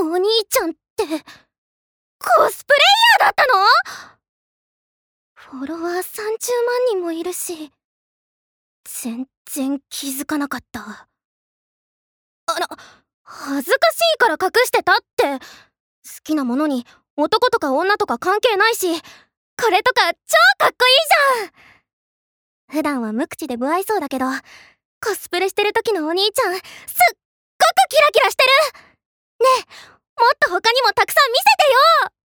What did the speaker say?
お兄ちゃんって、コスプレイヤーだったの？フォロワー30万人もいるし、全然気づかなかった。恥ずかしいから隠してたって。好きなものに男とか女とか関係ないし、これとか超かっこいいじゃん。普段は無口で不愛想だけど、コスプレしてる時のお兄ちゃん、すっごくキラキラしてる。ねえ、もっと他にもたくさん見せてよ。